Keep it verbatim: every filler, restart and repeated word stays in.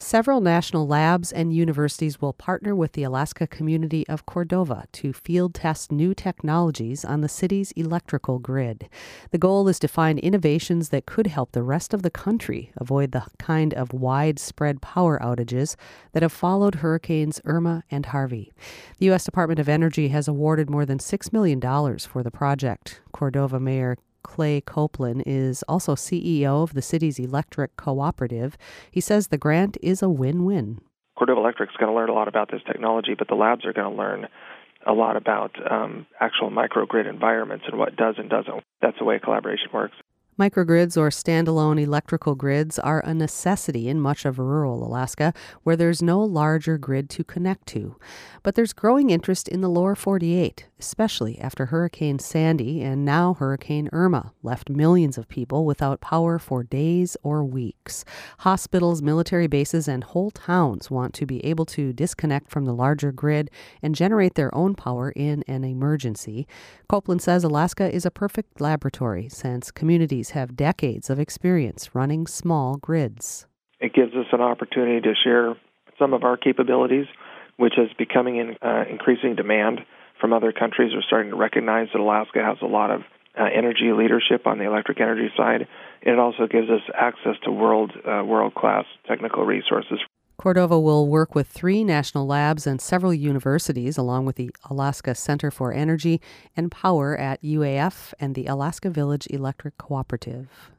Several national labs and universities will partner with the Alaska community of Cordova to field test new technologies on the city's electrical grid. The goal is to find innovations that could help the rest of the country avoid the kind of widespread power outages that have followed Hurricanes Irma and Harvey. The U S Department of Energy has awarded more than six million dollars for the project. Cordova Mayor Clay Copeland is also C E O of the city's electric cooperative. He says the grant is a win-win. Cordova Electric's going to learn a lot about this technology, but the labs are going to learn a lot about um, actual microgrid environments and what does and doesn't. That's the way collaboration works. Microgrids or standalone electrical grids are a necessity in much of rural Alaska where there's no larger grid to connect to. But there's growing interest in the lower forty-eight, especially after Hurricane Sandy and now Hurricane Irma left millions of people without power for days or weeks. Hospitals, military bases, and whole towns want to be able to disconnect from the larger grid and generate their own power in an emergency. Copeland says Alaska is a perfect laboratory since communities have decades of experience running small grids. It gives us an opportunity to share some of our capabilities, which is becoming in uh, increasing demand from other countries. Are starting to recognize that Alaska has a lot of uh, energy leadership on the electric energy side. And it also gives us access to world uh, world-class technical resources. Cordova will work with three national labs and several universities, along with the Alaska Center for Energy and Power at U A F and the Alaska Village Electric Cooperative.